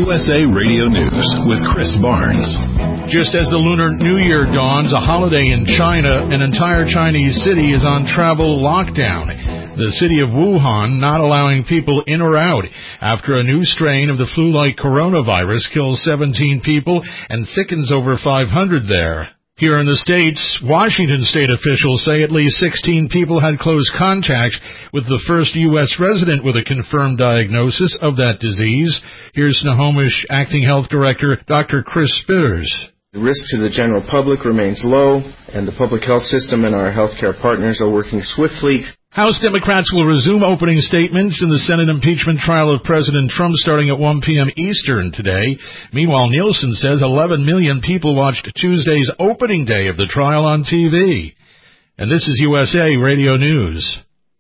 USA Radio News with Chris Barnes. Just as the Lunar New Year dawns, a holiday in China, an entire Chinese city is on travel lockdown. The city of Wuhan not allowing people in or out after a new strain of the flu-like coronavirus kills 17 people and sickens over 500 there. Here in the States, Washington state officials say at least 16 people had close contact with the first U.S. resident with a confirmed diagnosis of that disease. Here's Snohomish Acting Health Director Dr. Chris Spears. The risk to the general public remains low, and the public health system and our healthcare partners are working swiftly. House Democrats will resume opening statements in the Senate impeachment trial of President Trump starting at 1 p.m. Eastern today. Meanwhile, Nielsen says 11 million people watched Tuesday's opening day of the trial on TV. And this is USA Radio News.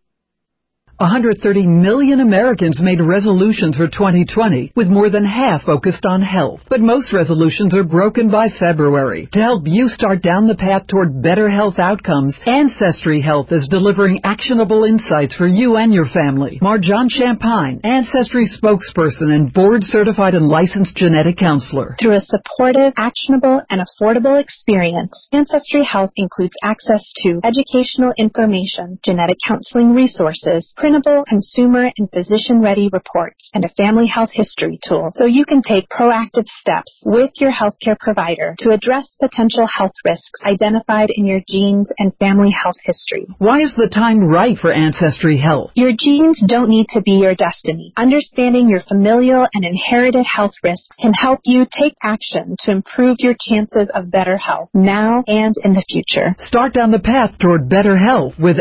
130 million Americans made resolutions for 2020, with more than half focused on health. But most resolutions are broken by February. To help you start down the path toward better health outcomes, Ancestry Health is delivering actionable insights for you and your family. Marjan Champagne, Ancestry spokesperson and board-certified and licensed genetic counselor. Through a supportive, actionable, and affordable experience, Ancestry Health includes access to educational information, genetic counseling resources, printable, consumer, and physician-ready reports, and a family health history tool, so you can take proactive steps with your healthcare provider to address potential health risks identified in your genes and family health history. Why is the time right for Ancestry Health? Your genes don't need to be your destiny. Understanding your familial and inherited health risks can help you take action to improve your chances of better health now and in the future. Start down the path toward better health with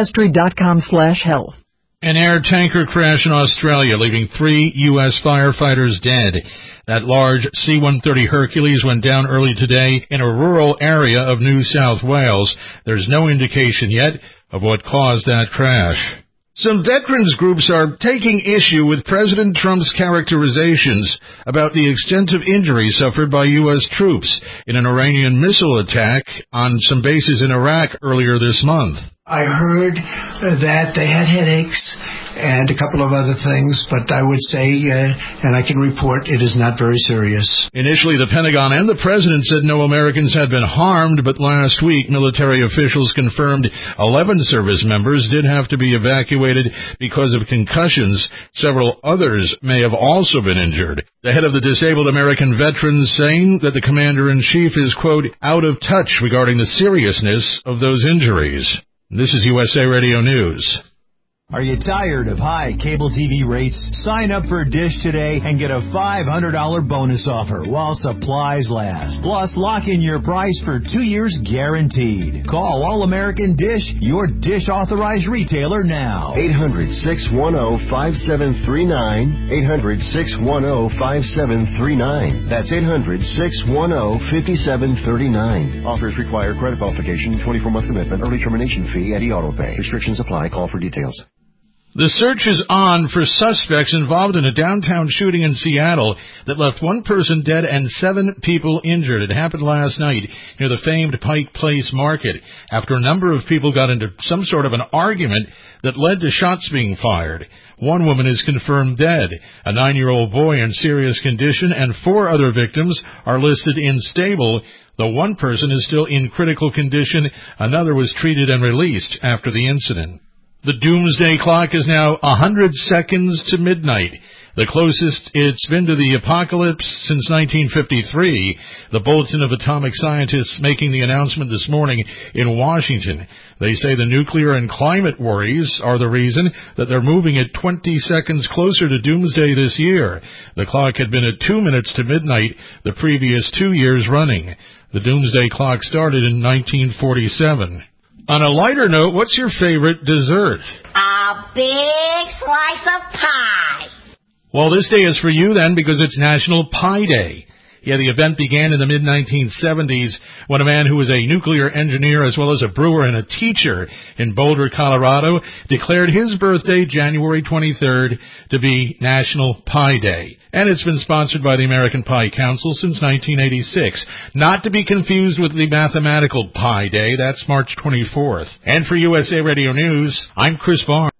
Ancestry.com/health. An air tanker crash in Australia, leaving 3 U.S. firefighters dead. That large C-130 Hercules went down early today in a rural area of New South Wales. There's no indication yet of what caused that crash. Some veterans groups are taking issue with President Trump's characterizations about the extent of injury suffered by U.S. troops in an Iranian missile attack on some bases in Iraq earlier this month. I heard that they had headaches and a couple of other things, but I would say, and I can report, it is not very serious. Initially, the Pentagon and the President said no Americans had been harmed, but last week, military officials confirmed 11 service members did have to be evacuated because of concussions. Several others may have also been injured. The head of the Disabled American Veterans saying that the commander-in-chief is, quote, out of touch regarding the seriousness of those injuries. This is USA Radio News. Are you tired of high cable TV rates? Sign up for Dish today and get a $500 bonus offer while supplies last. Plus, lock in your price for 2 years guaranteed. Call All-American Dish, your Dish authorized retailer now. 800-610-5739. 800-610-5739. That's 800-610-5739. Offers require credit qualification, 24-month commitment, early termination fee, and e-auto pay. Restrictions apply. Call for details. The search is on for suspects involved in a downtown shooting in Seattle that left 1 person dead and 7 people injured. It happened last night near the famed Pike Place Market after a number of people got into some sort of an argument that led to shots being fired. 1 woman is confirmed dead, a 9-year-old boy in serious condition, and 4 other victims are listed in stable, though 1 person is still in critical condition. Another was treated and released after the incident. The doomsday clock is now 100 seconds to midnight, the closest it's been to the apocalypse since 1953. The Bulletin of Atomic Scientists making the announcement this morning in Washington. They say the nuclear and climate worries are the reason that they're moving it 20 seconds closer to doomsday this year. The clock had been at 2 minutes to midnight the previous 2 years running. The doomsday clock started in 1947. On a lighter note, what's your favorite dessert? A big slice of pie. Well, this day is for you then because it's National Pie Day. Yeah, the event began in the mid-1970s when a man who was a nuclear engineer as well as a brewer and a teacher in Boulder, Colorado, declared his birthday, January 23rd, to be National Pie Day. And it's been sponsored by the American Pie Council since 1986. Not to be confused with the Mathematical Pie Day. That's March 24th. And for USA Radio News, I'm Chris Barnes.